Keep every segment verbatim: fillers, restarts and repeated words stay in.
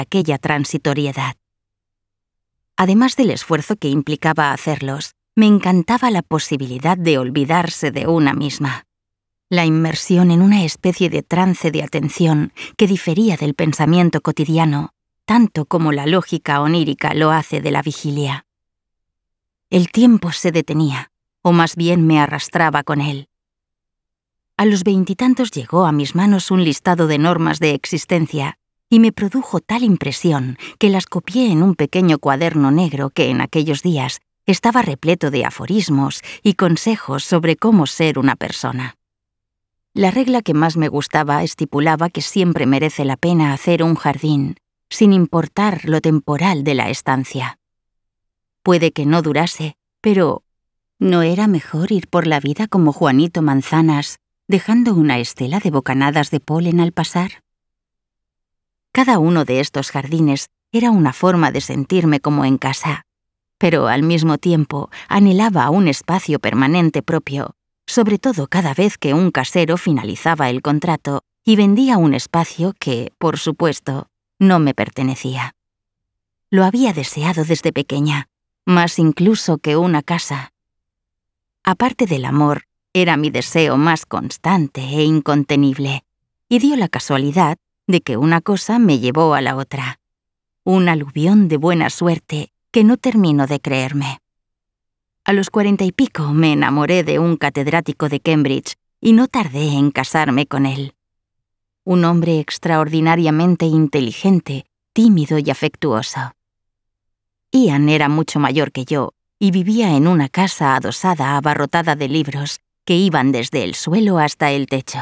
aquella transitoriedad. Además del esfuerzo que implicaba hacerlos, me encantaba la posibilidad de olvidarse de una misma. La inmersión en una especie de trance de atención que difería del pensamiento cotidiano, tanto como la lógica onírica lo hace de la vigilia. El tiempo se detenía, o más bien me arrastraba con él. A los veintitantos llegó a mis manos un listado de normas de existencia y me produjo tal impresión que las copié en un pequeño cuaderno negro que en aquellos días estaba repleto de aforismos y consejos sobre cómo ser una persona. La regla que más me gustaba estipulaba que siempre merece la pena hacer un jardín, sin importar lo temporal de la estancia. Puede que no durase, pero ¿no era mejor ir por la vida como Juanito Manzanas, dejando una estela de bocanadas de polen al pasar? Cada uno de estos jardines era una forma de sentirme como en casa, pero al mismo tiempo anhelaba un espacio permanente propio, sobre todo cada vez que un casero finalizaba el contrato y vendía un espacio que, por supuesto, no me pertenecía. Lo había deseado desde pequeña, más incluso que una casa. Aparte del amor, era mi deseo más constante e incontenible, y dio la casualidad de que una cosa me llevó a la otra. Un aluvión de buena suerte que no termino de creerme. A los cuarenta y pico me enamoré de un catedrático de Cambridge y no tardé en casarme con él. Un hombre extraordinariamente inteligente, tímido y afectuoso. Ian era mucho mayor que yo y vivía en una casa adosada abarrotada de libros que iban desde el suelo hasta el techo.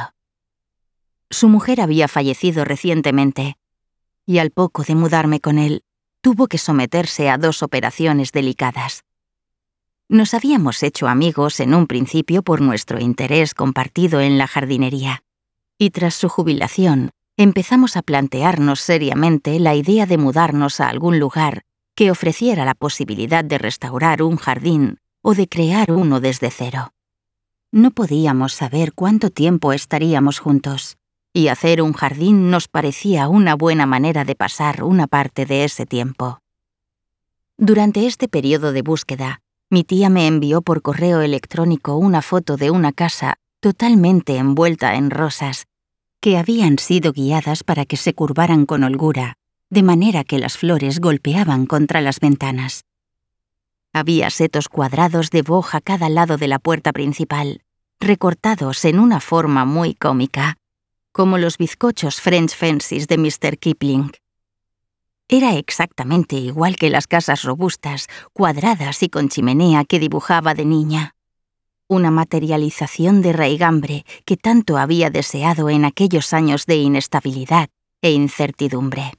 Su mujer había fallecido recientemente y al poco de mudarme con él, tuvo que someterse a dos operaciones delicadas. Nos habíamos hecho amigos en un principio por nuestro interés compartido en la jardinería, y tras su jubilación empezamos a plantearnos seriamente la idea de mudarnos a algún lugar que ofreciera la posibilidad de restaurar un jardín o de crear uno desde cero. No podíamos saber cuánto tiempo estaríamos juntos, y hacer un jardín nos parecía una buena manera de pasar una parte de ese tiempo. Durante este periodo de búsqueda, mi tía me envió por correo electrónico una foto de una casa totalmente envuelta en rosas, que habían sido guiadas para que se curvaran con holgura, de manera que las flores golpeaban contra las ventanas. Había setos cuadrados de boj a cada lado de la puerta principal, recortados en una forma muy cómica, como los bizcochos French Fancies de mister Kipling. Era exactamente igual que las casas robustas, cuadradas y con chimenea que dibujaba de niña. Una materialización de raigambre que tanto había deseado en aquellos años de inestabilidad e incertidumbre.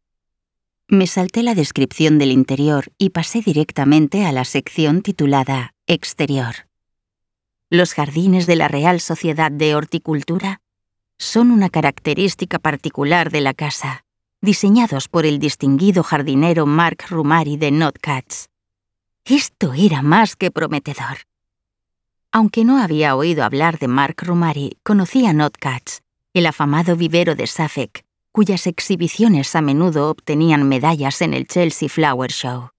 Me salté la descripción del interior y pasé directamente a la sección titulada Exterior. Los jardines de la Real Sociedad de Horticultura son una característica particular de la casa, diseñados por el distinguido jardinero Mark Rumari de Notcats. Esto era más que prometedor. Aunque no había oído hablar de Mark Rumari, conocía Notcats, el afamado vivero de Suffolk, cuyas exhibiciones a menudo obtenían medallas en el Chelsea Flower Show.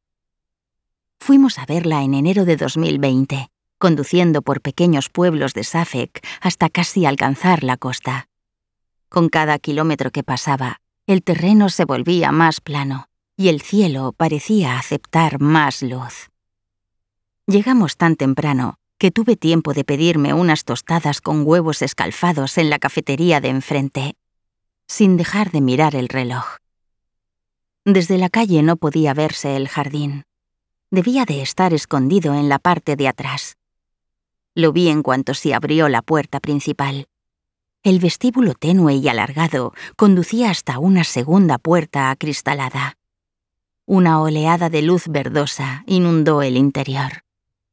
Fuimos a verla en enero de dos mil veinte, conduciendo por pequeños pueblos de Suffolk hasta casi alcanzar la costa. Con cada kilómetro que pasaba, el terreno se volvía más plano y el cielo parecía aceptar más luz. Llegamos tan temprano que tuve tiempo de pedirme unas tostadas con huevos escalfados en la cafetería de enfrente, sin dejar de mirar el reloj. Desde la calle no podía verse el jardín. Debía de estar escondido en la parte de atrás. Lo vi en cuanto se abrió la puerta principal. El vestíbulo tenue y alargado conducía hasta una segunda puerta acristalada. Una oleada de luz verdosa inundó el interior.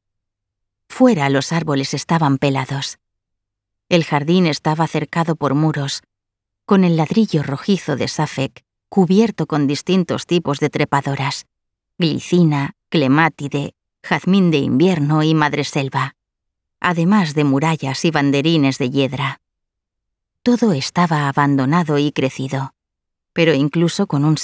Fuera los árboles estaban pelados. El jardín estaba cercado por muros, con el ladrillo rojizo de Suffolk cubierto con distintos tipos de trepadoras, glicina, clemátide, jazmín de invierno y madreselva, además de murallas y banderines de hiedra. Todo estaba abandonado y crecido, pero incluso con un